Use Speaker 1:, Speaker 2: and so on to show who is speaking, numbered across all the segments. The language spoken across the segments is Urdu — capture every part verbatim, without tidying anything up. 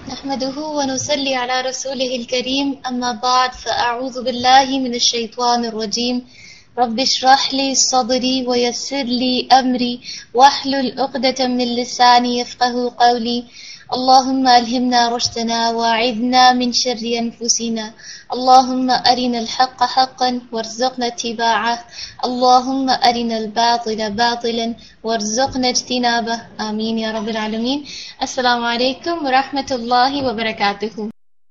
Speaker 1: نحمده ونصلي على رسوله الكريم أما بعد فأعوذ بالله من الشيطان الرجيم رب اشرح لي صدري ويسر لي أمري واحلل عقدة من لساني يفقهوا قولي اللهم ألهمنا رشدنا وأعذنا من شر أنفسنا اللهم أرنا الحق حقا وارزقنا اتباعه اللهم أرنا الباطل باطلا وارزقنا اجتنابه آمين يا رب العالمين. السلام علیکم ورحمۃ اللہ وبرکاتہ.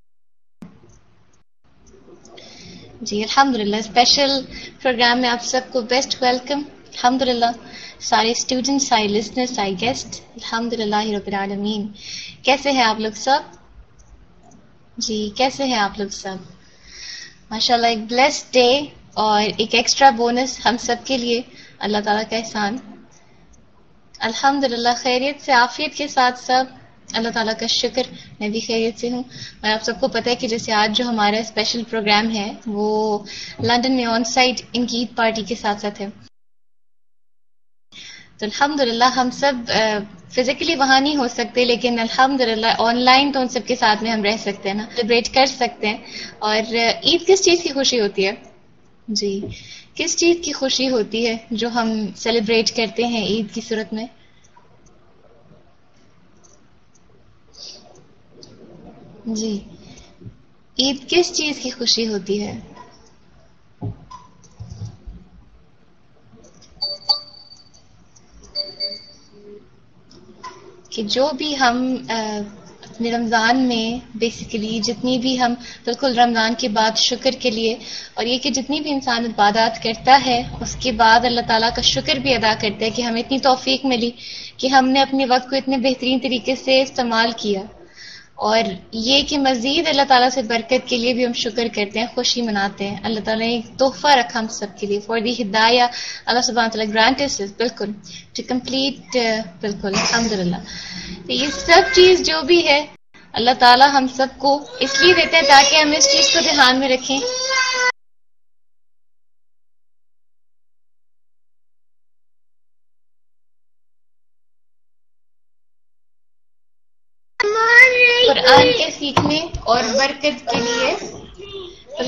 Speaker 1: جی الحمدللہ اسپیشل پروگرام میں آپ سب کو بیسٹ ویلکم. الحمدللہ سارے اسٹوڈنٹس، سارے لسنر، سارے گیسٹ، الحمدللہ رب العالمین. کیسے ہیں آپ لوگ سب؟ جی کیسے ہیں آپ لوگ سب؟ ماشاءاللہ ایک بلیسڈ ڈے اور ایک ایکسٹرا بونس ہم سب کے لیے، اللہ تعالیٰ کا احسان. الحمدللہ خیریت سے عافیت کے ساتھ سب، اللہ تعالیٰ کا شکر میں بھی خیریت سے ہوں. اور آپ سب کو پتہ ہے کہ جیسے آج جو ہمارا اسپیشل پروگرام ہے وہ لندن میں آن سائٹ ان کی عید پارٹی کے ساتھ ساتھ ہے. تو الحمدللہ ہم سب فزیکلی وہاں نہیں ہو سکتے لیکن الحمدللہ آن لائن تو ان سب کے ساتھ میں ہم رہ سکتے ہیں نا، سیلیبریٹ کر سکتے ہیں. اور عید کس چیز کی خوشی ہوتی ہے؟ جی کس چیز کی خوشی ہوتی ہے جو ہم سیلیبریٹ کرتے ہیں عید کی صورت میں؟ جی عید کس چیز کی خوشی ہوتی ہے؟ کہ جو بھی ہم اپنے رمضان میں بیسیکلی جتنی بھی ہم بالکل رمضان کے بعد شکر کے لیے، اور یہ کہ جتنی بھی انسان عبادات کرتا ہے اس کے بعد اللہ تعالیٰ کا شکر بھی ادا کرتا ہے کہ ہمیں اتنی توفیق ملی کہ ہم نے اپنے وقت کو اتنے بہترین طریقے سے استعمال کیا. اور یہ کہ مزید اللہ تعالیٰ سے برکت کے لیے بھی ہم شکر کرتے ہیں، خوشی مناتے ہیں. اللہ تعالیٰ نے ایک تحفہ رکھا ہم سب کے لیے فار دی ہدایہ. اللہ سبحانہ تعالیٰ گرانٹ اس بالکل ٹو کمپلیٹ بالکل الحمدللہ. تو یہ سب چیز جو بھی ہے اللہ تعالیٰ ہم سب کو اس لیے دیتے ہیں تاکہ ہم اس چیز کو دھیان میں رکھیں. قرآن کے سیکھنے اور برکت کے لیے.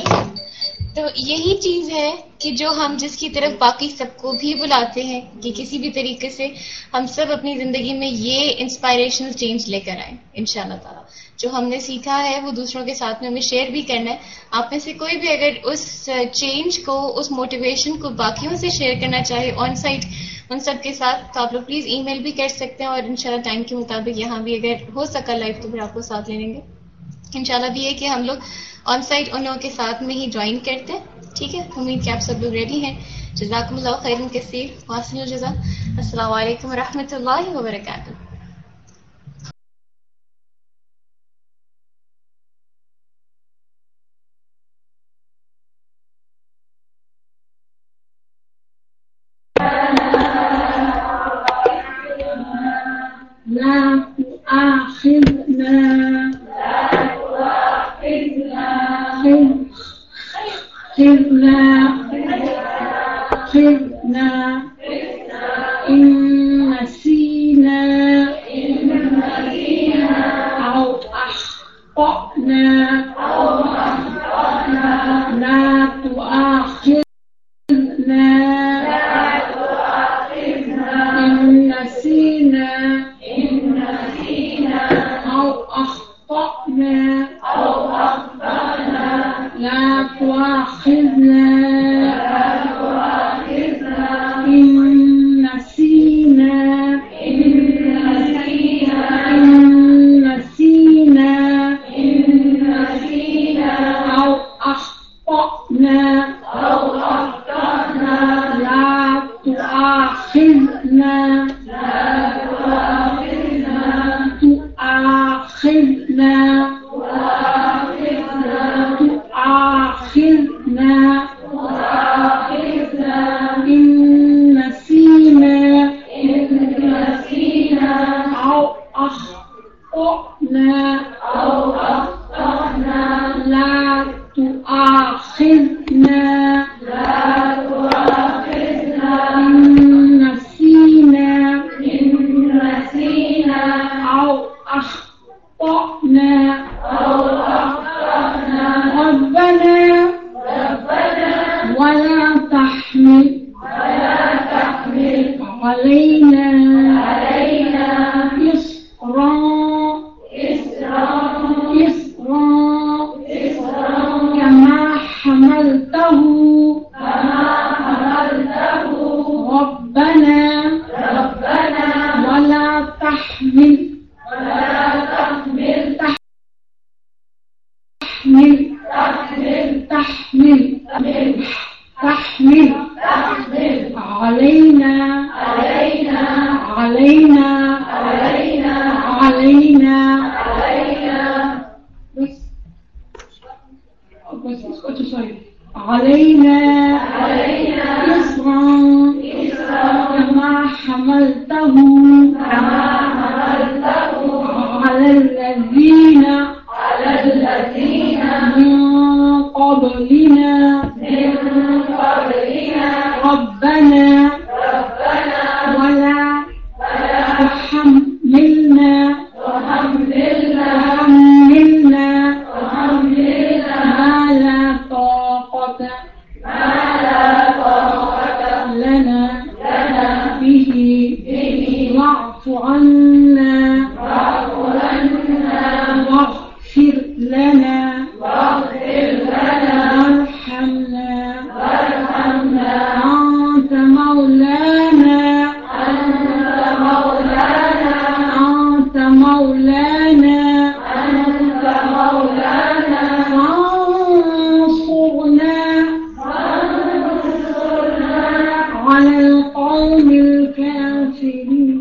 Speaker 1: تو یہی چیز ہے کہ جو ہم جس کی طرف باقی سب کو بھی بلاتے ہیں کہ کسی بھی طریقے سے ہم سب اپنی زندگی میں یہ انسپائریشنل چینج لے کر آئیں انشاءاللہ تعالیٰ. جو ہم نے سیکھا ہے وہ دوسروں کے ساتھ میں ہمیں شیئر بھی کرنا ہے. آپ میں سے کوئی بھی اگر اس چینج کو، اس موٹیویشن کو باقیوں سے شیئر کرنا چاہے آن سائٹ ان سب کے ساتھ، تو آپ لوگ پلیز ای میل بھی کر سکتے ہیں. اور انشاءاللہ ٹائم کے مطابق یہاں بھی اگر ہو سکا لائف تو پھر آپ کو ساتھ لے لیں گے انشاءاللہ. بھی ہے کہ ہم لوگ آن سائٹ ان لوگوں کے ساتھ میں ہی جوائن کرتے ہیں. ٹھیک ہے، امید کہ آپ سب لوگ ریڈی ہیں. جزاکم اللہ خیرا کثیر، واصل الجزا. السلام علیکم ورحمۃ اللہ وبرکاتہ.
Speaker 2: أخطأنا أو أخطأنا ربنا ولا تحمل علينا إصرا إصرا كما حملته ربنا ولا تحمل تحمل تحمل تحمل علينا علينا علينا علينا بس بس اسكتوا شوي علينا إصرا كما حملته على الذين من قبلنا ربنا ولا تحملنا تحملنا ما لا طاقة لنا به واعف عنا واغفر لنا وارحمنا أنت مولانا أنت مولانا فانصرنا على القوم الكافرين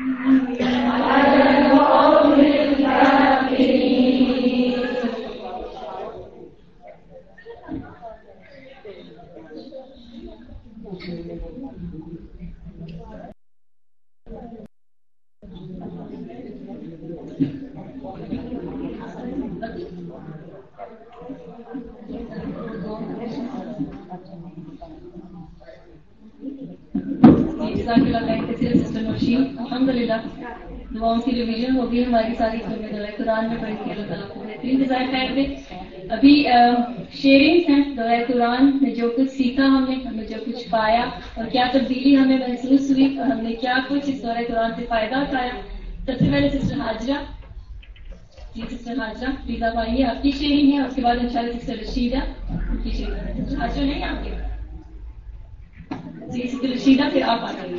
Speaker 3: الحمدللہ دعاؤں کی ریویژن ہوگی ہماری ساری فلمیں دورہ قرآن میں پڑھی تھی. اللہ تعالیٰ کو بہترین جزائے خیر دے. ابھی شیئرنگ ہیں دورہ قرآن میں جو کچھ سیکھا ہم نے ہم نے جو کچھ پایا اور کیا تبدیلی ہمیں محسوس ہوئی اور ہم نے کیا کچھ اس دورہ قرآن سے فائدہ اٹھایا. سب سے پہلے sister Hajra ji sister Hajra please آپ آئیے. آپ کی شیئرنگ ہے, اس کے بعد انشاءاللہ سسٹر رشیدہ کی شیئرنگ ہے. سسٹر حاجرہ نہیں آپ کے جی سسٹر رشیدہ پھر آپ آ جائیے.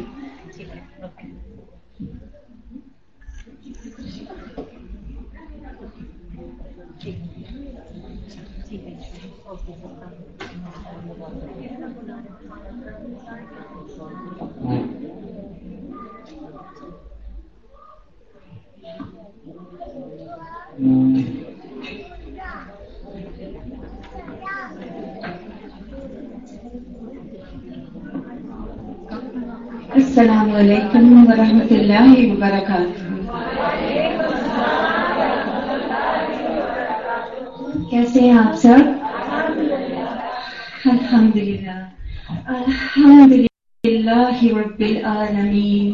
Speaker 4: السلام علیکم ورحمۃ اللہ وبرکاتہ. کیسے ہیں آپ سب؟ الحمدللہ الحمدللہ رب العالمین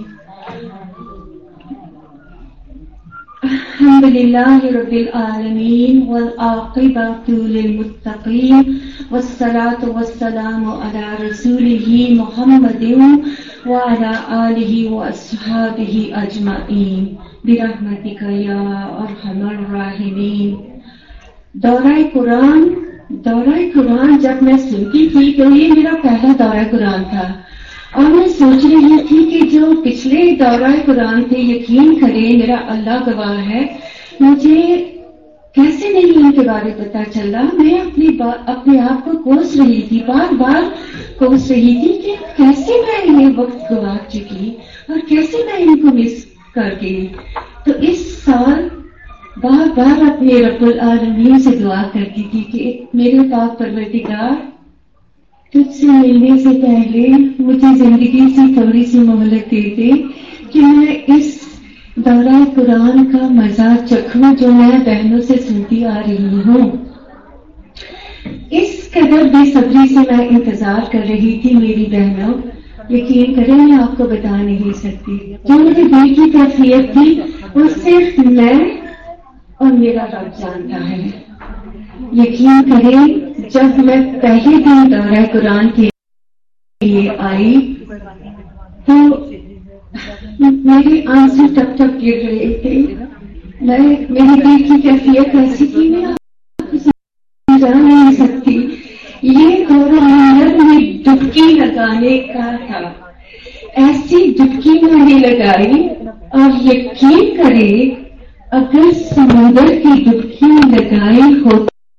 Speaker 4: الحمدللہ رب العالمین والعاقبۃ للمتقین والصلاۃ والسلام علی رسولہ محمد وعلى آلہ واصحابہ اجمعین برحمتک یا ارحم الراحمین. دورہ قرآن دورہ قرآن جب میں سنتی تھی تو یہ میرا پہلا دورہ قرآن تھا اور میں سوچ رہی تھی کہ جو پچھلے دورہ قرآن تھے یقین کریں میرا اللہ گواہ ہے مجھے کیسے نہیں ان کے بارے پتا چلا. میں اپنی اپنے آپ کو کوس رہی تھی, بار بار کوس رہی تھی کہ کیسے میں یہ وقت گوا چکی اور کیسے میں ان کو مس کر گئی. تو اس سال بار بار اپنے رب العالمین سے دعا کرتی تھی کہ میرے پاک پروردگار تجھ سے ملنے سے پہلے مجھے زندگی سے تھوڑی سی مہلت دے دے کہ میں اس دورہ قرآن کا مزہ چکھوں جو میں بہنوں سے سنتی آ رہی ہوں. اس قدر بے صبری سے میں انتظار کر رہی تھی میری بہنوں, یقین کریں میں آپ کو بتا نہیں سکتی. جو مجھے دل کی کیفیت تھی وہ صرف میں اور میرا رب جانتا ہے. یقین کریں جب میں پہلے دن دورہ قرآن کے لیے آئی تو میرے آنسو ٹپ ٹپ گر رہے تھے. میں میری دل کی کیفیت ایسی تھی میں جان نہیں سکتی. یہ دورہ محرم میں ڈبکی لگانے کا تھا. ایسی ڈبکی میں نے لگائی اور یقین کرے اگر سمندر کی ڈبکی لگائی ہو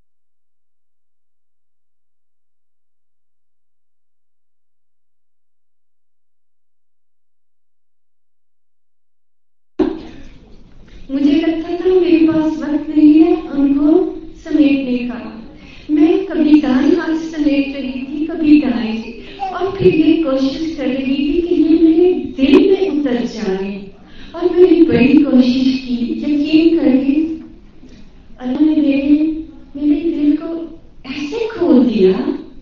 Speaker 4: مجھے لگتا تھا میرے پاس وقت نہیں ہے ان کو سمیٹنے کا. میں کبھی دائیں ہاتھ سمیٹ رہی تھی کبھی دائیں اور پھر یہ کوشش کر رہی تھی کہ یہ میرے دل میں اتر جائے اور میں نے بڑی کوشش کی. یقین کرے اللہ نے میرے میرے دل کو ایسے کھول دیا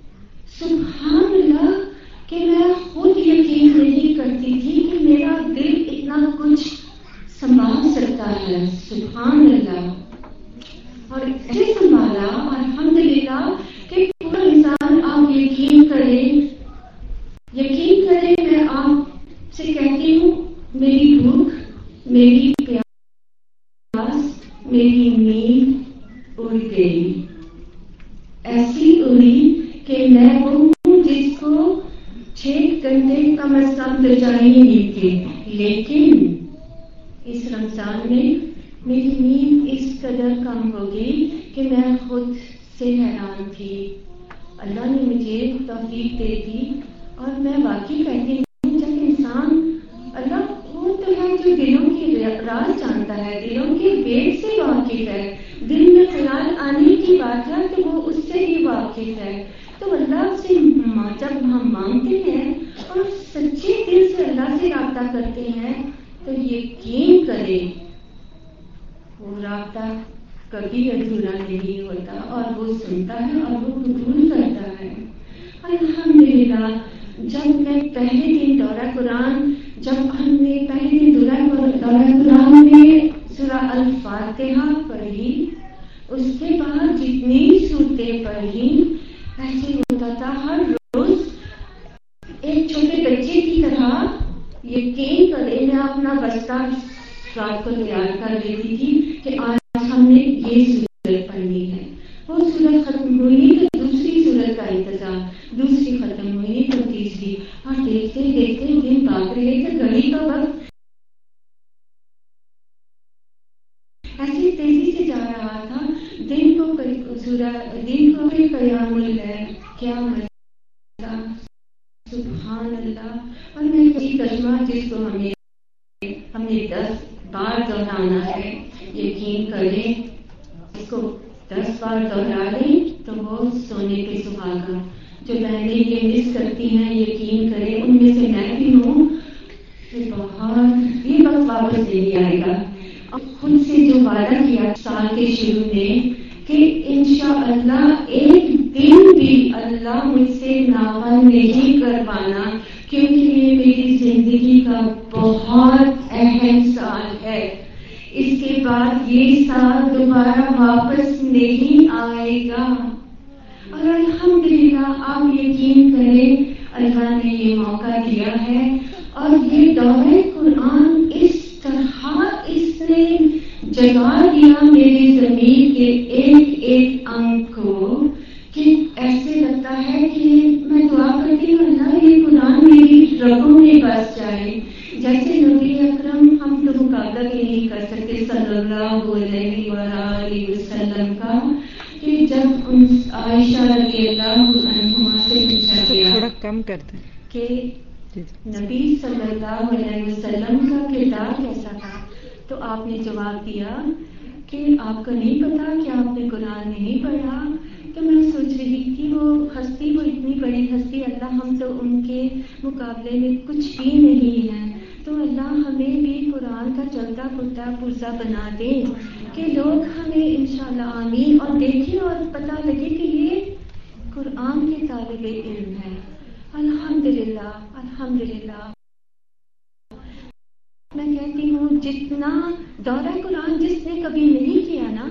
Speaker 4: سبحان اللہ کہ میں خود یقین نہیں کرتی تھی کہ میرا دل اتنا کچھ سنبھال سکتا ہے. سبحان اللہ. اور ایسے سنبھالا الحمدللہ کہ پورا انسان آپ یقین کریں یقین کریں میں آپ سے کہتی ہوں میری بھوک میری پیاس میری نیند اڑ گئی. ایسی اڑی کہ میں وہ ہوں جس کو چھ گھنٹے کم از کم تو چاہیے نہیں تھے. لیکن اس رمضان میں میری نیند اس قدر کم ہو گئی کہ میں خود سے حیران تھی. اللہ نے مجھے توفیق دے دی. اور میں واقعی کہتی ہوں جب انسان اللہ وہ تو ہے جو دلوں کی راز جانتا ہے دلوں کے ویگ سے واقف ہے. دل میں خیال آنے کی بات ہے کہ وہ اس سے ہی واقف ہے. تو اللہ سے جب ہم مانگتے ہیں اور سچے دل سے اللہ سے رابطہ کرتے ہیں تو یقین کرے وہ رابطہ کبھی ادھورا نہیں ہوتا اور وہ سنتا ہے اور وہ قبول کرتا ہے. الحمدللہ جب میں پہلے دن دورہ قرآن جب ہم نے پہلے دن دورہ قرآن میں سورہ الفاتحہ پڑھی اس کے بعد جتنی صورتیں پڑھی ایسے ہوتا تھا ہر روز ایک چھوٹے بچے کی طرح یقین کرے میں اپنا بستہ رات کو تیار کر لیتی تھی کہ آج ہم نے یہ سورت پڑھنی ہے. وہ سورت ختم ہوئی تو دوسری سورت کا انتظار دوسری ختم ہوئی تو تیسری اور دیکھتے دیکھتے دن بھاگ رہے تھے. گھڑی کا وقت ایسی تیزی سے جا رہا تھا. دن کو دن کو بھی قیام اللیل کیا مزہ سبحان اللہ. اور میں کسی کلمہ جس کو ہمیں ہمیں دس بار دہرانا ہے یقین کریں اس کو دس بار دہرا لیں تو وہ سونے پہ سہاگا. جو بہنیں یہ مس کرتی ہیں یقین کریں ان میں سے میں بھی ہوں کہ بہت یہ وقت واپس نہیں آئے گا. اور خود سے جو وعدہ کیا سال کے شروع میں کہ انشاءاللہ ایک دن بھی اللہ مجھ سے ناغن نہیں کروانا کیونکہ یہ میری زندگی کا بہت اہم سال ہے. اس کے بعد یہ سال دوبارہ واپس نہیں آئے گا. اور الحمدللہ آپ یقین کریں اللہ نے یہ موقع دیا ہے اور یہ دورہ قرآن اس طرح اس نے جگا دیا میری ضمیر کے ایک ایک انگ کو کہ ایسے لگتا ہے کہ میں دعا کرتی ہوں اللہ یہ قرآن میری رگوں میں بس جائے. جیسے نبی اکرم ہم تو مقابلہ بھی نہیں کر سکتے صلی اللہ علیہ وآلہ وسلم کا کہ جب ان عائشہ رضی اللہ عنہا سے پوچھا گیا
Speaker 5: تھوڑا کم کرتے
Speaker 4: کہ نبی صلی اللہ علیہ وسلم کا کردار کیسا تھا تو آپ نے جواب دیا کہ آپ کو نہیں پتا کہ آپ نے قرآن نہیں پڑھا. تو میں سوچ رہی تھی وہ ہستی وہ اتنی بڑی ہستی اللہ ہم تو ان کے مقابلے میں کچھ بھی نہیں ہیں. تو اللہ ہمیں بھی قرآن کا چلتا پھرتا پرزا بنا دے کہ لوگ ہمیں انشاءاللہ آمین اور دیکھیں اور پتہ لگے کہ یہ قرآن کے طالب علم ہے. الحمدللہ الحمدللہ. میں کہتی ہوں جتنا دورہ قرآن جس نے کبھی نہیں کیا نا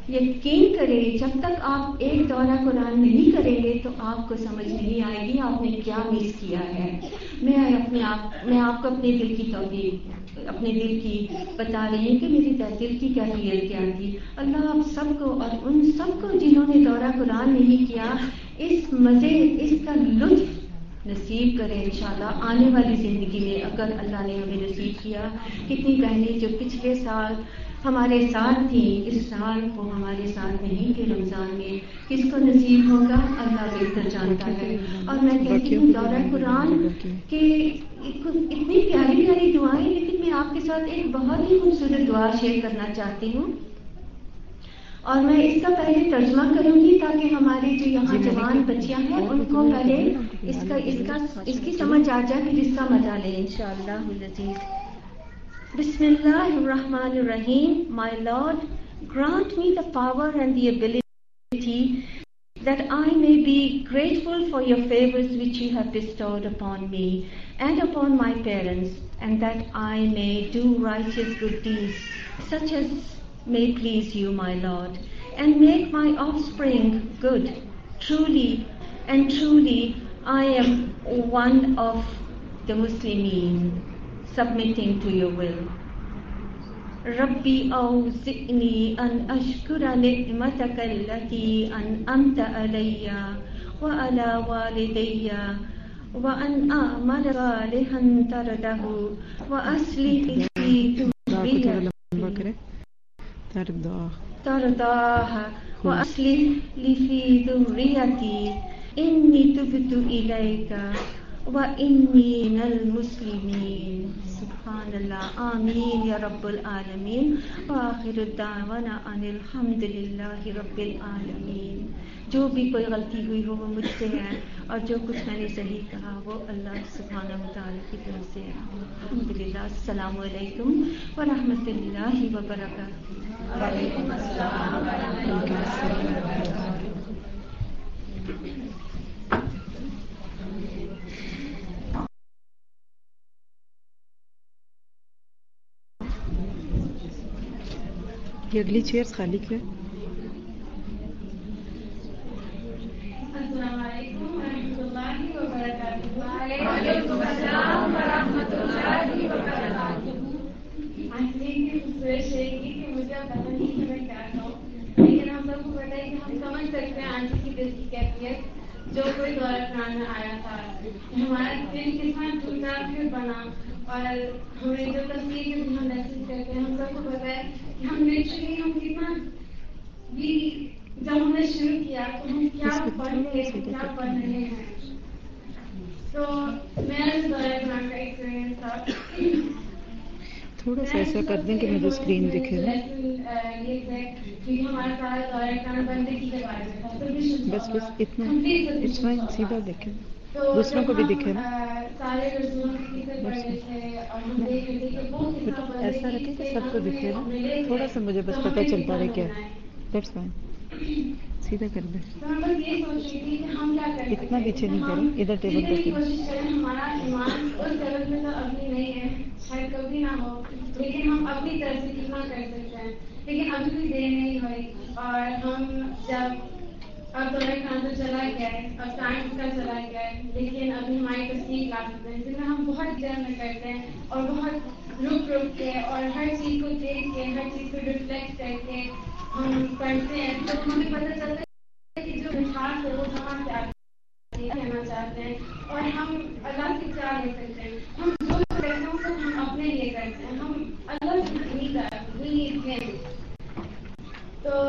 Speaker 4: یقین کریں جب تک آپ ایک دورہ قرآن نہیں کریں گے تو آپ کو سمجھ نہیں آئے گی آپ نے کیا مس کیا ہے. میں اپنے آپ میں آپ کو اپنے دل کی توفیق اپنے دل کی بتا رہی ہوں کہ میری دل کی کیفیت کیا تھی. اللہ آپ سب کو اور ان سب کو جنہوں نے دورہ قرآن نہیں کیا اس مزے اس کا لطف نصیب کرے انشاءاللہ آنے والی زندگی میں اگر اللہ نے ہمیں نصیب کیا. کتنی بہنیں جو پچھلے سال ہمارے ساتھ تھیں اس سال وہ ہمارے ساتھ نہیں تھے رمضان میں کس کو نصیب ہوگا اللہ بہتر جانتا ہے. اور میں کہتی ہوں دورہ قرآن کہ اتنی پیاری پیاری دعائیں لیکن میں آپ کے ساتھ ایک بہت ہی خوبصورت دعا شیئر کرنا چاہتی ہوں اور میں اس کا پہلے ترجمہ کروں گی تاکہ ہمارے جو یہاں جوان بچیاں ہیں ان کو پہلے اس کا اس کا اس کی سمجھ آ جائے پھر اس کا مزہ لیں انشاءاللہ العزیز. بسم اللہ الرحمن الرحیم. My Lord, grant me the power and the ability that I may be grateful for your favors which you have bestowed upon me and upon my parents, and that I may do righteous good deeds such as may please you, my Lord, and make my offspring good. Truly and truly I am one of the Muslimin, submitting to your will. Rabbi awzi'ni an ashkura ni'mataka allati an'amta alayya wa ala walidayya wa an a'mala salihan tardahu wa aslih li dhurriyyati ترضاها وأصلح لي في ذريتي إني تبت إليك وإني من المسلمين. سبحان اللہ آمین یا رب العالمین. وآخر الدعوانا ان الحمد للہ رب العالمین. جو بھی کوئی غلطی ہوئی ہو وہ مجھ سے ہے اور جو کچھ میں نے صحیح کہا وہ اللہ سبحانہ وتعالی کی طرف سے ہے. الحمدللہ. السلام علیکم ورحمۃ اللہ وبرکاتہ. وعلیکم السلام ورحمۃ اللہ وبرکاتہ.
Speaker 5: یہ اگلی چیئرز خالی کیوں ہے؟
Speaker 6: السلام علیکم ورحمۃ اللہ وبرکاتہ. وعلیکم السلام ورحمۃ اللہ وبرکاتہ. خوبصورت شعر کی کہ مجھے اب پتہ نہیں کہ میں کیا کہوں لیکن ہم سب کو پتہ ہے کہ ہم سمجھ سکتے ہیں آنٹی کی دل کی کیفیت جو کوئی دورہ قرآن میں آیا تھا. ہمارا دل کتنا ٹوٹا پھر بنا اور ہمیں جو تصویر کے بھی ہم محسوس کرتے ہیں ہم سب کو پتہ ہے کہ ہم لٹرلی ہم کتنا بھی جب ہم نے شروع کیا تو ہم کیا پڑھ رہے ہیں کیا پڑھ رہے ہیں. تو میرا اس دورہ قرآن کا ایکسپیرئنس تھا.
Speaker 5: تھوڑا سا ایسا کر دیں کہ مجھے اسکرین دکھے نا.
Speaker 6: کیونکہ ہمارا سارا دورہ قرآن بندگی کے بارے میں تھا.
Speaker 5: بس بس اتنا اٹس فائن. سیدھا دیکھیں دوسروں کو بھی دکھے نا.
Speaker 6: سارے رسولوں کی قصے پڑھ رہے تھے اور ہم دیکھ رہے تھے کہ وہ کتنا
Speaker 5: ایسا رکھے کہ سب کو دکھے نا. تھوڑا سا مجھے بس پتہ چلتا رہے کیا. That's fine. سیدھا کر دیں. اتنا پیچھے نہیں کریں. ادھر ٹیبل پہ
Speaker 6: کوشش کریں. ہمارا ایمان اس لیول میں تو ابھی نہیں ہے شاید کبھی نہ ہو لیکن ہم اپنی طرف سے کتنا کر سکتے ہیں. لیکن ابھی بھی دیر نہیں ہوئی اور ہم جب اب دورہ قرآن تو چلا گیا ہے اور ٹائم اس کا چلا گیا ہے لیکن ابھی ہماری تصدیق لا سکتے ہیں جس میں ہم بہت دیر میں کرتے ہیں اور بہت رک رک کے اور ہر چیز کو دیکھ کے ہر چیز کو ریفلیکٹ کر کے ہم پڑھتے ہیں تو ہمیں پتہ چلتا ہے کہ جو مٹھاس ہے وہ کہاں سے آتی ہے کہنا چاہتے ہیں اور ہم اللہ سے کیا لے سکتے ہیں. ہم جو کرتے ہیں وہ سب ہم اپنے لیے کرتے ہیں. ہم اللہ سے نہیں کرتے وی نیڈ ہم. تو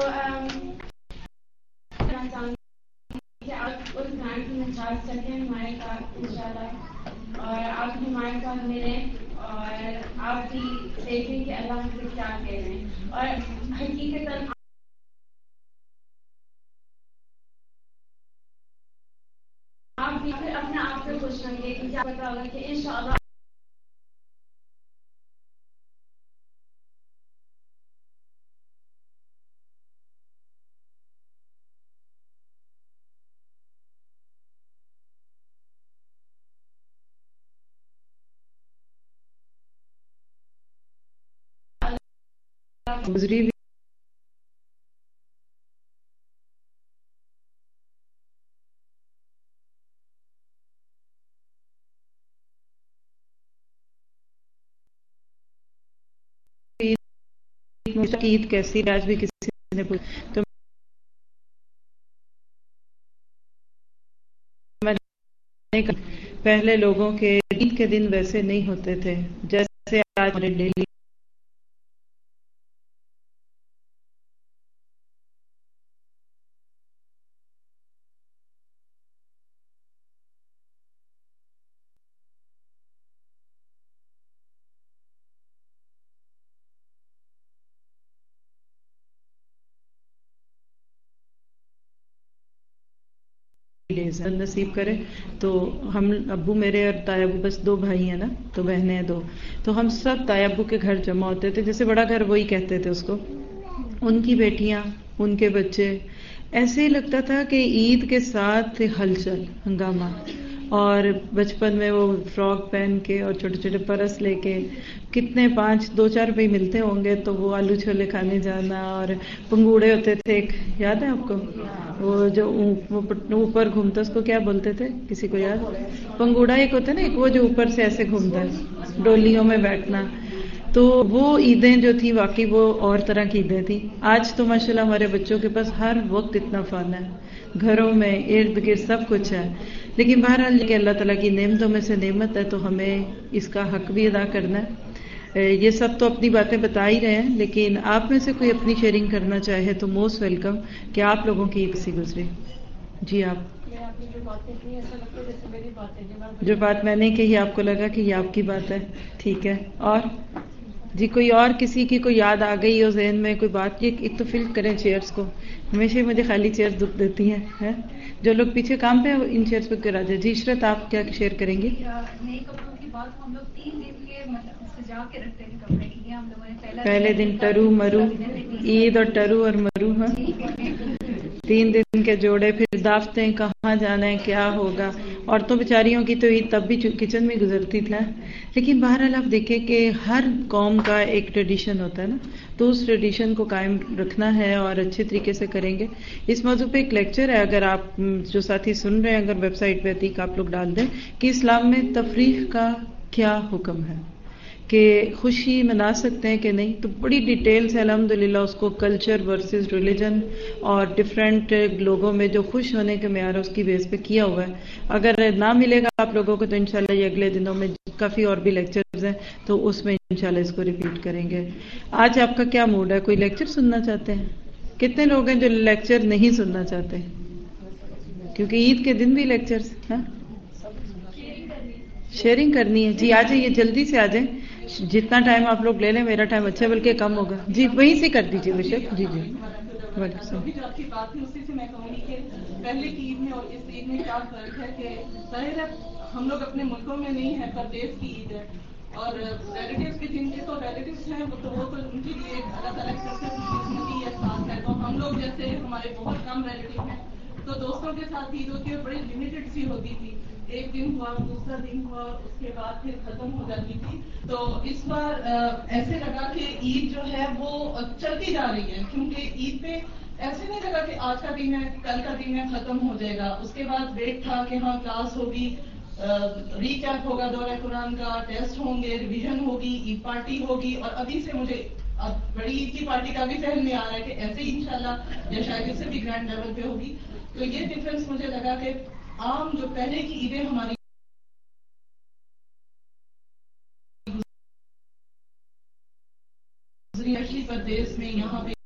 Speaker 6: کہ آپ اس گان کی مٹھاس سکیں ہمارے ساتھ انشاءاللہ اور آپ ہمارے ساتھ ملیں اور آپ بھی دیکھیں کہ اللہ ہم سے کیا کہہ رہے ہیں اور حقیقتاً آپ بھی پھر اپنے آپ سے خوش رہیں گے کہ کیا پتا ہوگا کہ انشاءاللہ
Speaker 5: گزری پوچھا کہ عید کیسی ہے، آج بھی کسی نے پوچھا تو میں نے کہا پہلے لوگوں کے عید کے دن ویسے نہیں ہوتے تھے جیسے آج ہمارے ڈیلی ڈیز نصیب کرے. تو ہم ابو میرے اور تایا ابو بس دو بھائی ہیں نا، تو بہنیں ہیں دو، تو ہم سب تایا ابو کے گھر جمع ہوتے تھے، جیسے بڑا گھر وہی کہتے تھے اس کو. ان کی بیٹیاں، ان کے بچے، ایسے ہی لگتا تھا کہ عید کے ساتھ ہلچل ہنگامہ. اور بچپن میں وہ فراک پہن کے اور چھوٹے چھوٹے پرس لے کے کتنے پانچ دو چار روپئے ملتے ہوں گے تو وہ آلو چھولے کھانے جانا. اور پنگوڑے ہوتے تھے ایک، یاد ہے آپ کو؟ وہ جو اوپر گھومتا اس کو کیا بولتے تھے، کسی کو یاد؟ پنگوڑا ایک ہوتا ہے نا، ایک وہ جو اوپر سے ایسے گھومتا ہے، ڈولیوں میں بیٹھنا. تو وہ عیدیں جو تھی واقعی وہ اور طرح کی عیدیں تھیں. آج تو ماشاءاللہ ہمارے بچوں کے پاس ہر وقت اتنا فن ہے، گھروں میں ارد گرد سب کچھ ہے. لیکن بہرحال کہ اللہ تعالیٰ کی نعمتوں میں سے نعمت ہے تو ہمیں اس کا حق بھی ادا کرنا ہے. یہ سب تو اپنی باتیں بتا ہی رہے ہیں، لیکن آپ میں سے کوئی اپنی شیئرنگ کرنا چاہے تو موسٹ ویلکم کہ آپ لوگوں کی عید سی گزری. جی آپ جو بات میں نے کہی آپ کو لگا کہ یہ آپ کی بات ہے، ٹھیک ہے. اور جی کوئی اور کسی کی کوئی یاد آ گئی ہو ذہن میں کوئی بات، یہ ایک تو فل کریں چیئرز کو، ہمیشہ مجھے خالی چیئرز دکھ دیتی ہیں. جو لوگ پیچھے کام پہ ان چیئرز پہ کرا جائے. جی عشرت آپ کیا شیئر کریں گے؟
Speaker 7: نئے کپڑوں کی بات، ہم لوگ تین دن کے مطلب سجا کے رکھتے ہیں کپڑے. یہ ہم لوگوں نے
Speaker 5: پہلے دن ٹرو مرو، عید اور ٹرو اور مرو، ہاں تین دن کے جوڑے. پھر دعوتیں، کہاں جانا ہے، کیا ہوگا. عورتوں بیچاریوں کی تو عید تب بھی کچن میں گزرتی تھی. لیکن بہرحال آپ دیکھیں کہ ہر قوم کا ایک ٹریڈیشن ہوتا ہے نا، تو اس ٹریڈیشن کو قائم رکھنا ہے اور اچھے طریقے سے کریں گے. اس موضوع پہ ایک لیکچر ہے، اگر آپ جو ساتھی سن رہے ہیں اگر ویب سائٹ پہ تھی آپ لوگ ڈال دیں کہ اسلام میں تفریح کا کیا حکم ہے، کہ خوشی منا سکتے ہیں کہ نہیں. تو بڑی ڈیٹیل سے الحمدللہ اس کو کلچر ورسز ریلیجن اور ڈفرینٹ لوگوں میں جو خوش ہونے کے معیار اس کی بیس پہ کیا ہوا ہے. اگر نہ ملے گا آپ لوگوں کو تو انشاءاللہ یہ اگلے دنوں میں کافی اور بھی لیکچرز ہیں تو اس میں انشاءاللہ اس کو ریپیٹ کریں گے. آج آپ کا کیا موڈ ہے؟ کوئی لیکچر سننا چاہتے ہیں؟ کتنے لوگ ہیں جو لیکچر نہیں سننا چاہتے؟ کیونکہ عید کے دن بھی لیکچرز ہیں. شیئرنگ کرنی ہے. جی آ جائیے، جلدی سے آ جائیں، جتنا ٹائم آپ لوگ لے لیں میرا ٹائم اچھا بلکہ کم ہوگا. جی وہیں سے کر دیجیے بے شک. جی جی وعلیکم السلام.
Speaker 8: جو آپ کی بات تھی اسی سے میں کہوں گی کہ پہلے کی عید میں اور اس عید میں کیا فرق ہے کہ ظاہر ہے ہم لوگ اپنے ملکوں میں نہیں ہیں، پردیس کی عید ہے. اور ریلیٹیوز کے جن کے تو ریلیٹیوز ہیں وہ تو وہ تو ان کے لیے ایک الگ الگ طرح سے خوشقسمتی احساس ہے. تو ہم لوگ جیسے ہمارے بہت کم ریلیٹیو ہیں تو دوستوں کے ساتھ عید ہوتی ہے، بڑی لمیٹڈ سی ہوتی تھی. ایک دن ہوا، دوسرا دن ہوا، اس کے بعد پھر ختم ہو جاتی تھی. تو اس بار ایسے لگا کہ عید جو ہے وہ چلتی جا رہی ہے، کیونکہ عید پہ ایسے نہیں لگا کہ آج کا دن ہے کل کا دن ہے ختم ہو جائے گا. اس کے بعد ویٹ تھا کہ ہاں کلاس ہوگی، ری کیپ ہوگا دورہ قرآن کا، ٹیسٹ ہوں گے، ریویژن ہوگی، عید پارٹی ہوگی. اور ابھی سے مجھے اب بڑی عید کی پارٹی کا بھی ذہن میں آ رہا ہے کہ ایسے ہی انشاءاللہ یا شاید اس سے بھی گرینڈ لیول پہ ہوگی. تو یہ ڈفرینس مجھے لگا کہ عام جو پہلے کی عیدیں ہماری گزری پردیس میں یہاں پہ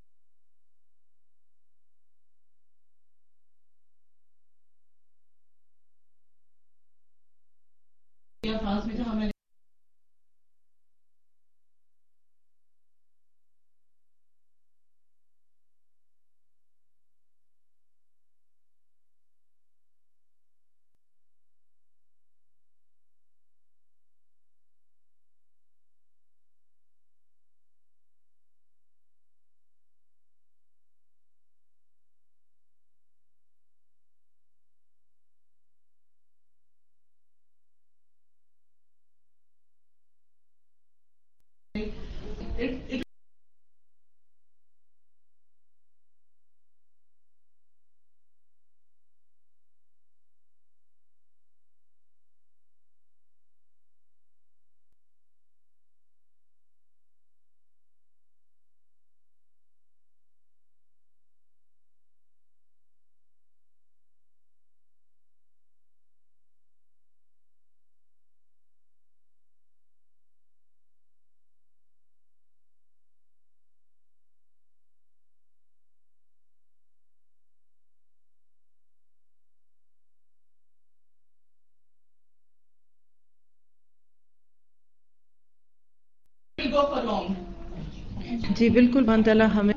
Speaker 8: خاص میں جہاں میں go for long.
Speaker 5: جی بالکل اللہ تعالیٰ ہمیں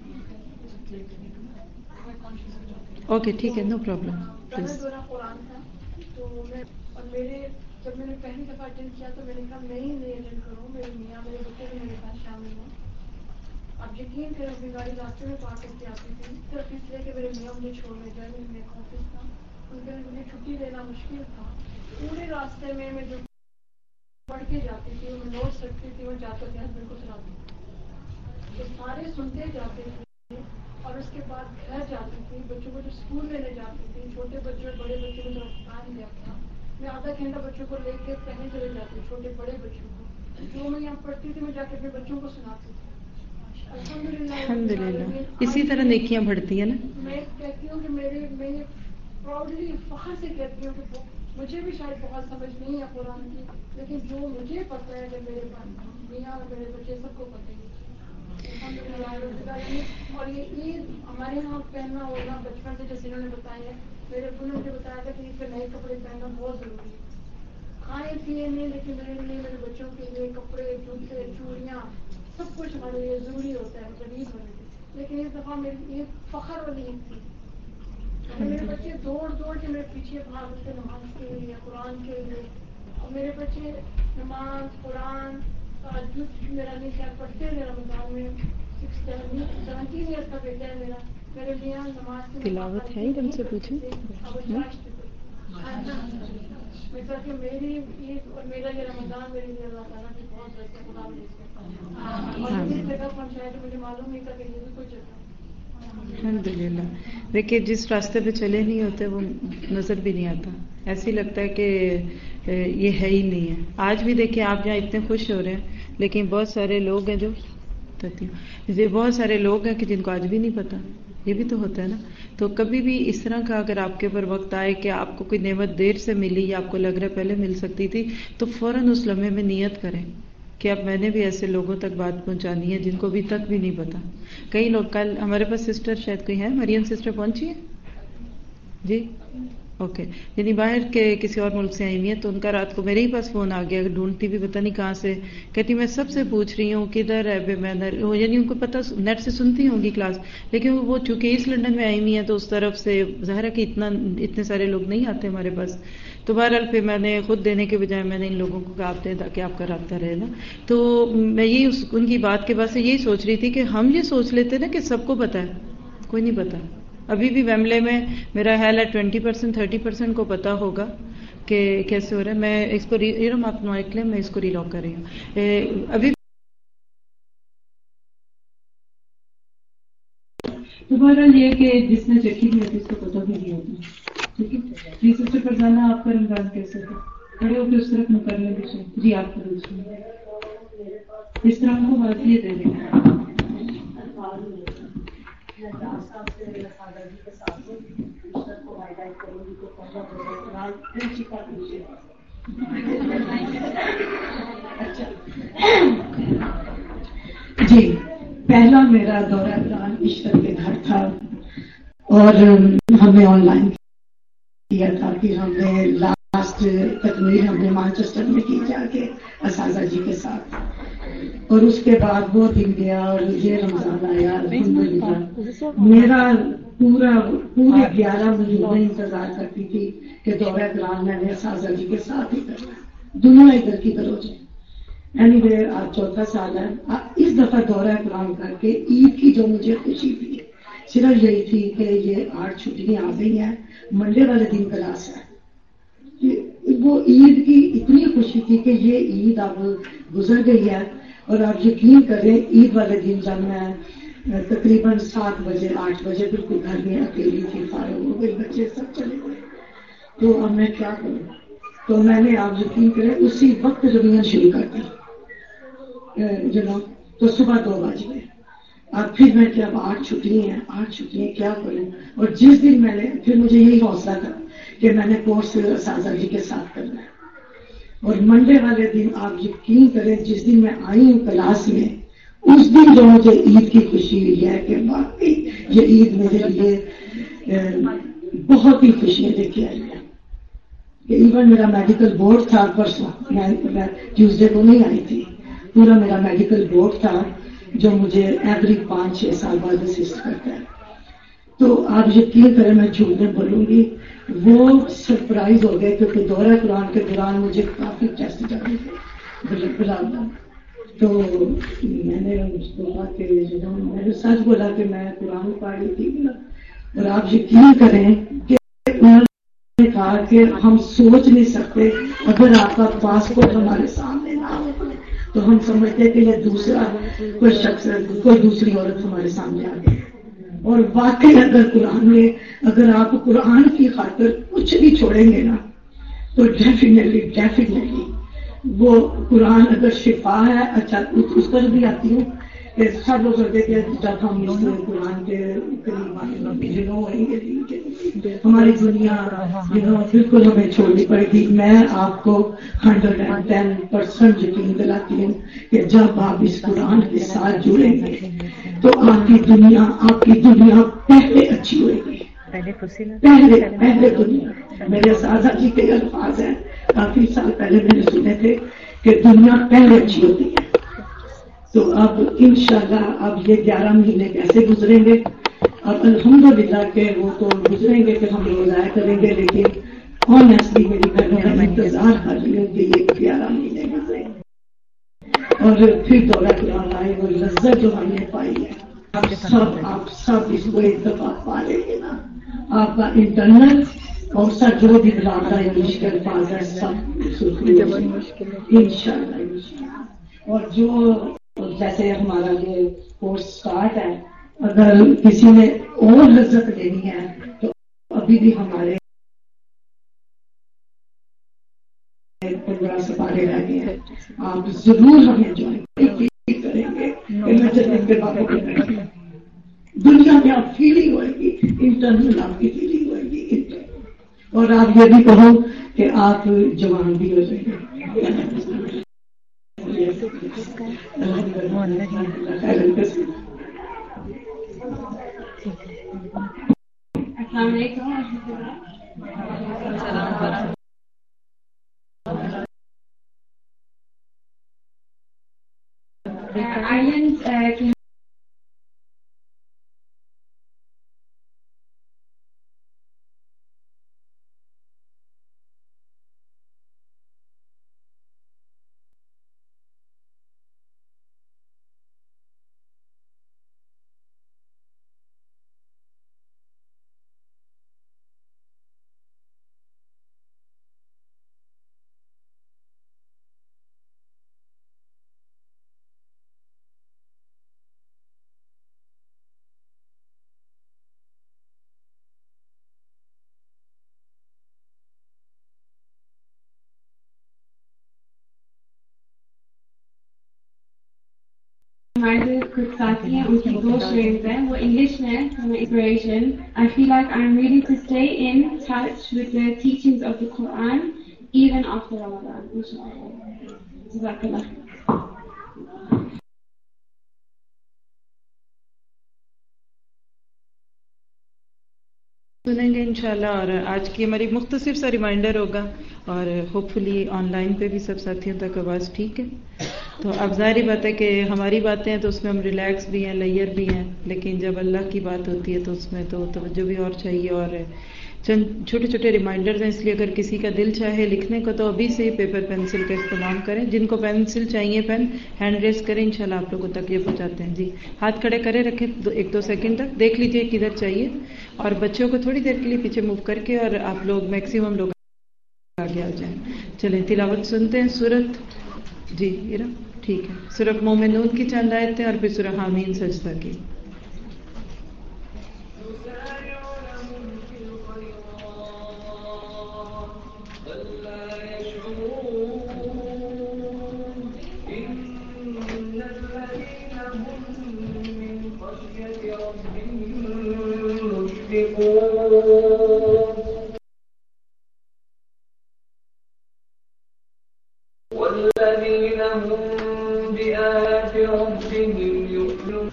Speaker 5: اوکے ٹھیک ہے نو پرابلم.
Speaker 6: قرآن تھا تو میں اور میرے جب میں نے پہلی دفعہ اٹینڈ کیا تو میں نے کہا میں ہی نہیں اٹینڈ کروں, میرے میاں میرے بچے بھی میرے ساتھ شامل ہوں. اب یقین کریں اپنی گاڑی راستے میں پارک کر کے آتی تھی صرف اس لیے کہ میرے میاں مجھے چھوڑنے جائے. میرا آفس تھا, ان کے مجھے چھٹی دینا مشکل تھا. پورے راستے میں میں جو پڑھ کے جاتی تھی میں نوٹس رکھتی تھی, وہ جاتے تھے ہسبینڈ کو سناتی تھی تو سارے سنتے جاتے تھے. اور اس کے بعد گھر جاتی تھی, بچوں کو جو اسکول لینے جاتی تھی, چھوٹے بچے اور بڑے بچوں کو جو ٹائم دیا تھا میں آدھا گھنٹہ بچوں کو لے کے کہیں چلے جاتی, چھوٹے بڑے بچوں کو جو میں یہاں پڑھتی تھی میں جا کے اپنے بچوں کو سناتی تھی.
Speaker 5: الحمد للہ اسی طرح نیکیاں بڑھتی ہیں نا.
Speaker 6: میں کہتی ہوں کہ میرے میں پراؤڈلی فخر سے کہتی ہوں کہ مجھے بھی شاید بہت سمجھ نہیں ہے قرآن کی, لیکن جو مجھے پتہ ہے کہ میرے میاں اور میرے بچے سب کو پتہ ہے. اور یہ عید ہمارے یہاں پہننا ہونا بچپن سے جیسے انہوں نے بتایا ہے, میرے ابو نے مجھے بتایا تھا کہ عید پہ نئے کپڑے پہننا بہت ضروری ہے. کھائے پیے نہیں, لیکن میرے لیے میرے بچوں کے لیے کپڑے جوتے چوڑیاں سب کچھ ہمارے لیے ضروری ہوتا ہے جب عید ہونے کی. لیکن اس دفعہ میری عید فخر والی عید تھی. میرے بچے دوڑ دوڑ کے میرے پیچھے بھاگتے نماز کے لیے, قرآن کے لیے. اور میرے بچے نماز قرآن تہجد میرا نہیں خیال پڑھتے ہیں. رمضان میں سیونٹین ایئرس کا بیٹا ہے میرا. میرے لیے نماز کی
Speaker 5: تلاوت ہے ہی ہم سے پوچھیں.
Speaker 6: میں کہ میری عید اور میرا یہ رمضان میرے لیے اللہ تعالیٰ کی بہت بڑی خدا اور اس جگہ پہنچایا تو مجھے معلوم نہیں تھا کہ یہ بھی کوئی جگہ.
Speaker 5: الحمد للہ. دیکھیے جس راستے پہ چلے نہیں ہوتے وہ نظر بھی نہیں آتا, ایسے لگتا ہے کہ یہ ہے ہی نہیں ہے. آج بھی دیکھیں آپ جہاں اتنے خوش ہو رہے ہیں, لیکن بہت سارے لوگ ہیں جو بہت سارے لوگ ہیں کہ جن کو آج بھی نہیں پتا. یہ بھی تو ہوتا ہے نا. تو کبھی بھی اس طرح کا اگر آپ کے اوپر وقت آئے کہ آپ کو کوئی نعمت دیر سے ملی یا آپ کو لگ رہا ہے پہلے مل سکتی تھی, تو فوراً اس لمحے میں نیت کریں کہ اب میں نے بھی ایسے لوگوں تک بات پہنچانی ہے جن کو ابھی تک بھی نہیں پتا. کئی لوگ کل ہمارے پاس سسٹر شاید کوئی ہے, مریم سسٹر پہنچی ہے جی اوکے, یعنی باہر کے کسی اور ملک سے آئی ہوئی ہیں. تو ان کا رات کو میرے ہی پاس فون آ گیا, ڈھونڈتی بھی پتہ نہیں کہاں سے, کہتی میں سب سے پوچھ رہی ہوں کدھر ہے بے مینر. یعنی ان کو پتہ نیٹ سے سنتی ہوں گی کلاس, لیکن وہ چونکہ ایسٹ لنڈن میں آئی ہوئی ہیں تو اس طرف سے ظاہر ہے کہ اتنا اتنے سارے لوگ نہیں آتے ہمارے پاس. تو بہرحال پھر میں نے خود دینے کے بجائے میں نے ان لوگوں کو کہا آپ دیں تاکہ آپ کا رابطہ رہے نا. تو میں یہی ان کی بات کے بعد سے یہی سوچ رہی تھی کہ ہم یہ سوچ لیتے نا کہ سب کو پتہ ہے, کوئی نہیں پتا. ابھی بھی ویملے میں میرا خیال ہے ٹوینٹی پرسینٹ تھرٹی پرسینٹ کو پتا ہوگا کہ کیسے ہو رہا ہے. میں اس کو آپ نوائک لیں, میں اس کو ری لاک کر رہی ہوں. ابھی
Speaker 9: دوبارہ یہ کہ جس نے چکی بھی ہوتی اس کو پتہ بھی نہیں ہوتا. ٹھیک ہے جی سسٹر فرزانہ, آپ کا رمضان کیسے تھا؟ کھڑے ہو کے اس طرف مکرنے بھی جی آپ کا اس طرح ہم کو واضح دے دیں گے. جی پہلا میرا دورہ قرآن عشرت کے گھر تھا اور ہمیں آن لائن کیا تھا. پھر ہم نے لاسٹ تکمیل ہم نے مانچسٹر میں کی جا کے اساتذہ جی کے ساتھ, اور اس کے بعد وہ دن گیا اور یہ رمضان آیا. الحمدللہ میرا پورا پورے گیارہ مہینے انتظار کرتی تھی کہ دورہ قرآن میں نے اساتذہ جی کے ساتھ ہی کرنا, دنیا ادھر کی ادھر ہو جائے. اینی وے آج چوتھا سال ہے. اس دفعہ دورہ قرآن کر کے عید کی جو مجھے خوشی تھی صرف یہی تھی کہ یہ آٹھ چھٹیاں آ گئی ہیں, منڈے والے دن کلاس ہے. وہ عید کی اتنی خوشی تھی کہ یہ عید اب گزر گئی ہے. اور آپ یقین کریں عید والے دن جب میں تقریباً سات بجے آٹھ بجے بالکل گھر میں اکیلی تھی, فارغ ہو گئی, بچے سب چلے گئے, تو اب میں کیا کروں. تو میں نے آپ یقین کریں اسی وقت رویاں شروع کر دی جناب. تو صبح دو بج گئے. اب پھر میں کہ اب آٹھ چھٹی ہیں آٹھ چھٹی ہیں کیا کروں. اور جس دن میں نے پھر مجھے یہی حوصلہ تھا کہ میں نے کورس اساتذہ جی کے ساتھ کرنا ہے. اور منڈے والے دن آپ یقین کریں جس دن میں آئی ہوں کلاس میں, اس دن جو مجھے عید کی خوشی ہوئی ہے کہ واقعی یہ عید میرے لیے بہت ہی خوشیاں لے کے آئی ہے. ایون میرا میڈیکل بورڈ تھا پرسوں, میں ٹیوزڈے کو نہیں آئی تھی, پورا میرا میڈیکل بورڈ تھا جو مجھے ایوری پانچ چھ سال بعد اسسٹ کرتا ہے. تو آپ یقین کریں میں جھوٹ نہیں بولوں گی, وہ سرپرائز ہو گئے کیونکہ دورہ قرآن کے دوران مجھے کافی ٹیسٹ جانے تھے بلال. تو میں نے اس کو کہا کہ میں نے سچ بولا کہ میں قرآن پڑھ رہی تھی, اور آپ یقین کریں کہ انہوں نے کہا کہ ہم سوچ نہیں سکتے اگر آپ کا پاسپورٹ ہمارے سامنے نہ ہو تو ہم سمجھتے کہ یہ دوسرا کوئی شخص کوئی دوسری عورت ہمارے سامنے آ گئی. اور واقعی اگر قرآن میں اگر آپ قرآن کی خاطر کچھ بھی چھوڑیں گے نا تو ڈیفینیٹلی ڈیفینیٹلی وہ قرآن اگر شفا ہے. اچھا اس پر بھی آتی ہوں کہ سب لوگ کرتے کہ جب ہم اس قرآن کے قریب جنوں ہوئیں گے ہماری دنیا جنوں بالکل ہمیں چھوڑنی پڑے گی. میں آپ کو ہنڈریڈ اینڈ ٹین پرسینٹ یقین دلاتی ہوں کہ جب آپ اس قرآن کے ساتھ جڑیں گے تو آپ کی دنیا آپ کی دنیا پہلے اچھی ہوئے گی. پہلے پہلے دنیا میرے اساتذہ جی کے الفاظ ہیں کافی سال پہلے میں نے سنے تھے کہ دنیا پہلے اچھی ہوتی ہے. تو اب انشاءاللہ اب یہ گیارہ مہینے کیسے گزریں گے, اور الحمدللہ کہ وہ تو گزریں گے کہ ہم روزہ کریں گے, لیکن آنیسٹلی میری بہنوں کا انتظار کر رہی ہوں کہ یہ گیارہ مہینے گزریں اور پھر دورہ قرآن آئے. وہ لذت جو ہم نے پائی ہے آپ سب آپ سب اس کو ایک دفعہ پا لیں گے نا. آپ کا انٹرنل اور سب جو بھی بلاتا ہے انگلش کے الفاظ ہے سب انشاءاللہ. اور جو جیسے ہمارا یہ کورس اسٹارٹ ہے, اگر کسی نے اور لذت لینی ہے تو ابھی بھی ہمارے پندرہ سپارے رہ گئے ہیں. آپ ضرور ہمیں جوائن کریں گے. دنیا میں آپ فیلنگ ہوئے گی, انٹرنل آپ کی فیلنگ ہوئے گی, اور آپ یہ بھی کہو کہ آپ جوان بھی ہو جائیں گے.
Speaker 6: السلام علیکم. آئرلینڈ کی ہمارے جو کچھ ساتھی ہیں ان کی دو اسٹریمز ہیں, وہ انگلش میں ہیں. Inspiration I feel like I am ready to stay in touch with the teachings of the Quran even after Ramadan. inshallah. جزاک اللہ.
Speaker 5: سنیں گے انشاءاللہ. اور آج کی ہماری مختصر سا ریمائنڈر ہوگا, اور ہوپ فلی آن لائن پہ بھی سب ساتھیوں تک آواز ٹھیک ہے. تو اب ظاہری بات ہے کہ ہماری باتیں ہیں تو اس میں ہم ریلیکس بھی ہیں, لیئر بھی ہیں, لیکن جب اللہ کی بات ہوتی ہے تو اس میں تو توجہ بھی اور چاہیے. اور چند چھوٹے چھوٹے ریمائنڈرز ہیں, اس لیے اگر کسی کا دل چاہے لکھنے کو تو ابھی سے پیپر پینسل کا استعمال کریں. جن کو پینسل چاہیے پین ہینڈ ریز کریں, انشاءاللہ آپ لوگوں تک یہ پہنچاتے ہیں. جی ہاتھ کھڑے کرے رکھیں ایک دو سیکنڈ تک, دیکھ لیجئے کدھر چاہیے, اور بچوں کو تھوڑی دیر کے لیے پیچھے موو کر کے, اور آپ لوگ میکسیمم لوگ آگے آ جائیں. چلیں تلاوت سنتے ہیں. سورت جی یہ ٹھیک ہے, سورۃ مومنون کی چند آیتیں اور پھر سورہ حامین سجدہ کی.
Speaker 10: والذين هم بآيات ربهم يؤمنون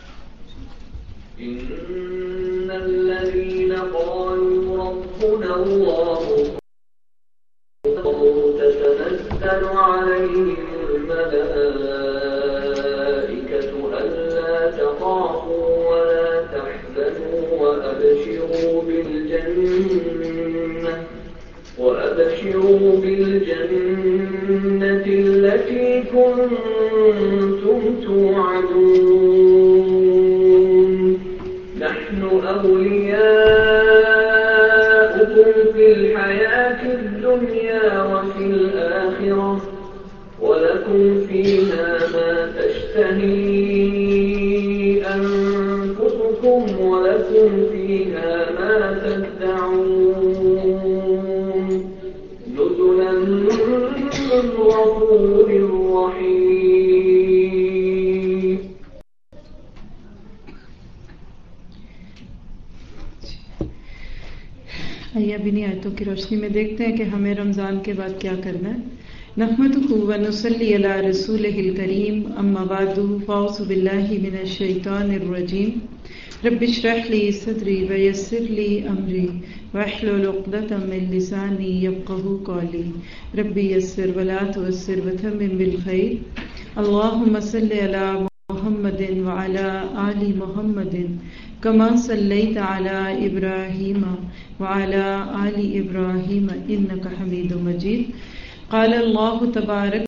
Speaker 10: إن الذين قالوا ربنا الله تتنزل عليهم الملائكة وأبشروا بالجنة التي كنتم توعدون نحن أولياؤكم في الحياة الدنيا وفي الآخرة ولكم فيها ما تشتهي أنفسكم ولكم فيها ما تدعون نزلا من غفور رحيم.
Speaker 5: آئیے اب انہیں آیتوں کی روشنی میں دیکھتے ہیں کہ ہمیں رمضان کے بعد کیا کرنا ہے. نحمدہ ونصلی علی رسولہ الکریم اما بعد فاعوذ باللہ من الشیطان الرجیم رب اشرح لی صدری ویسر لی امری واحلل عقدۃ من لسانی یفقہوا قولی رب یسر ولا تعسر وتمم بالخیر. اللہم صلی علی محمد وعلی آل محمد کما صلیت علی ابراہیم وعلی آل ابراہیم انک حمید مجید. قال اللہ تبارک